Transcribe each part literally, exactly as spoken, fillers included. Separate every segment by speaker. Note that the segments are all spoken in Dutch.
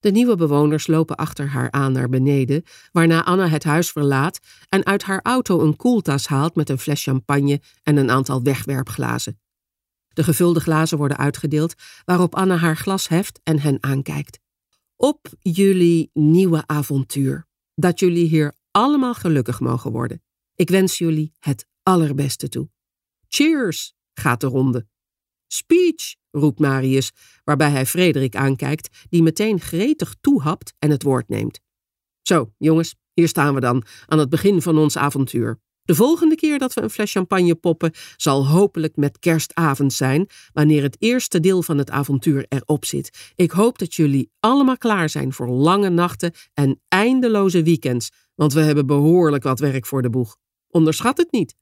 Speaker 1: De nieuwe bewoners lopen achter haar aan naar beneden, waarna Anna het huis verlaat en uit haar auto een koeltas haalt met een fles champagne en een aantal wegwerpglazen. De gevulde glazen worden uitgedeeld, waarop Anna haar glas heft en hen aankijkt. Op jullie nieuwe avontuur. Dat jullie hier allemaal gelukkig mogen worden. Ik wens jullie het allerbeste toe. Cheers, gaat de ronde. Speech, roept Marius, waarbij hij Frederik aankijkt, die meteen gretig toehapt en het woord neemt. Zo, jongens, hier staan we dan, aan het begin van ons avontuur. De volgende keer dat we een fles champagne poppen, zal hopelijk met kerstavond zijn, wanneer het eerste deel van het avontuur erop zit. Ik hoop dat jullie allemaal klaar zijn voor lange nachten en eindeloze weekends, want we hebben behoorlijk wat werk voor de boeg. Onderschat het niet.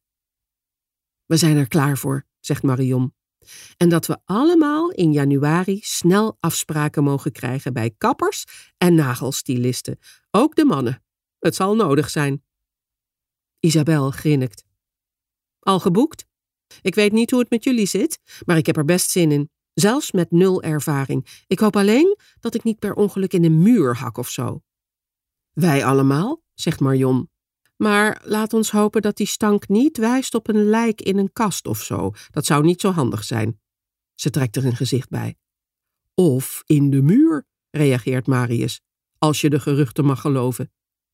Speaker 1: We zijn er klaar voor, zegt Marion. En dat we allemaal in januari snel afspraken mogen krijgen bij kappers en nagelstylisten. Ook de mannen. Het zal nodig zijn. Isabel grinnikt. Al geboekt? Ik weet niet hoe het met jullie zit, maar ik heb er best zin in. Zelfs met nul ervaring. Ik hoop alleen dat ik niet per ongeluk in een muur hak of zo. Wij allemaal, zegt Marion. Maar laat ons hopen dat die stank niet wijst op een lijk in een kast of zo. Dat zou niet zo handig zijn. Ze trekt er een gezicht bij. Of in de muur, reageert Marius, als je de geruchten mag geloven.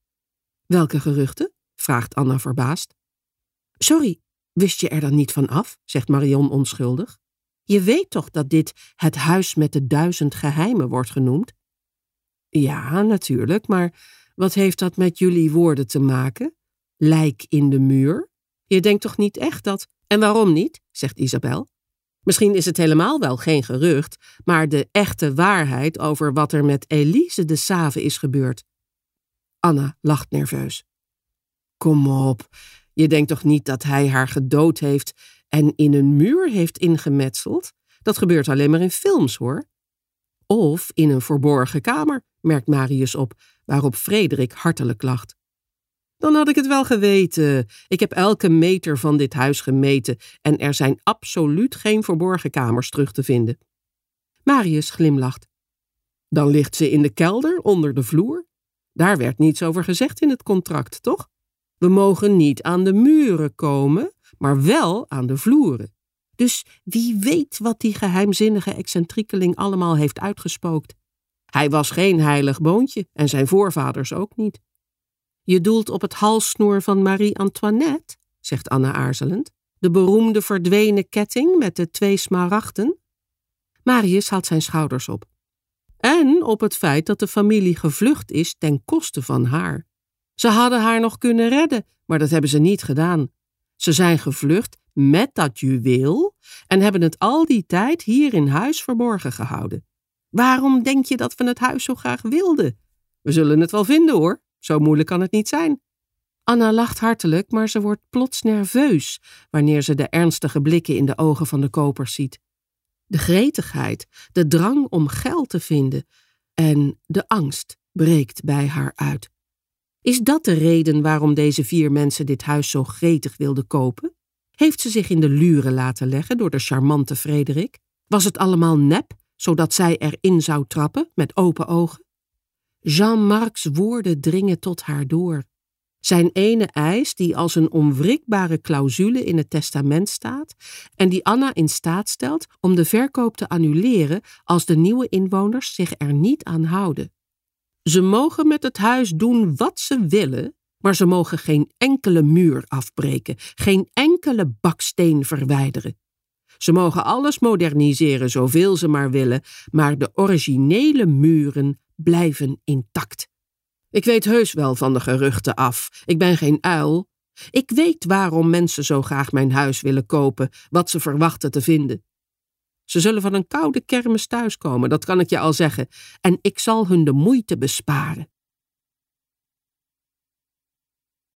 Speaker 1: Welke geruchten? Vraagt Anna verbaasd. Sorry, wist je er dan niet van af, zegt Marion onschuldig. Je weet toch dat dit het huis met de duizend geheimen wordt genoemd? Ja, natuurlijk, maar wat heeft dat met jullie woorden te maken? Lijk in de muur? Je denkt toch niet echt dat... En waarom niet, zegt Isabel. Misschien is het helemaal wel geen gerucht, maar de echte waarheid over wat er met Elise de Save is gebeurd. Anna lacht nerveus. Kom op, je denkt toch niet dat hij haar gedood heeft en in een muur heeft ingemetseld? Dat gebeurt alleen maar in films, hoor. Of in een verborgen kamer, merkt Marius op, waarop Frederik hartelijk lacht. Dan had ik het wel geweten. Ik heb elke meter van dit huis gemeten en er zijn absoluut geen verborgen kamers terug te vinden. Marius glimlacht. Dan ligt ze in de kelder onder de vloer. Daar werd niets over gezegd in het contract, toch? We mogen niet aan de muren komen, maar wel aan de vloeren. Dus wie weet wat die geheimzinnige excentriekeling allemaal heeft uitgespookt. Hij was geen heilig boontje en zijn voorvaders ook niet. Je doelt op het halssnoer van Marie-Antoinette, zegt Anna aarzelend. De beroemde verdwenen ketting met de twee smaragden. Marius haalt zijn schouders op. En op het feit dat de familie gevlucht is ten koste van haar. Ze hadden haar nog kunnen redden, maar dat hebben ze niet gedaan. Ze zijn gevlucht met dat juweel en hebben het al die tijd hier in huis verborgen gehouden. Waarom denk je dat we het huis zo graag wilden? We zullen het wel vinden, hoor. Zo moeilijk kan het niet zijn. Anna lacht hartelijk, maar ze wordt plots nerveus wanneer ze de ernstige blikken in de ogen van de kopers ziet. De gretigheid, de drang om geld te vinden en de angst breekt bij haar uit. Is dat de reden waarom deze vier mensen dit huis zo gretig wilden kopen? Heeft ze zich in de luren laten leggen door de charmante Frederik? Was het allemaal nep, zodat zij erin zou trappen met open ogen? Jean-Marc's woorden dringen tot haar door. Zijn ene eis die als een onwrikbare clausule in het testament staat en die Anna in staat stelt om de verkoop te annuleren als de nieuwe inwoners zich er niet aan houden. Ze mogen met het huis doen wat ze willen, maar ze mogen geen enkele muur afbreken, geen enkele baksteen verwijderen. Ze mogen alles moderniseren zoveel ze maar willen, maar de originele muren blijven intact. Ik weet heus wel van de geruchten af. Ik ben geen uil. Ik weet waarom mensen zo graag mijn huis willen kopen, wat ze verwachten te vinden. Ze zullen van een koude kermis thuiskomen, dat kan ik je al zeggen, en ik zal hun de moeite besparen.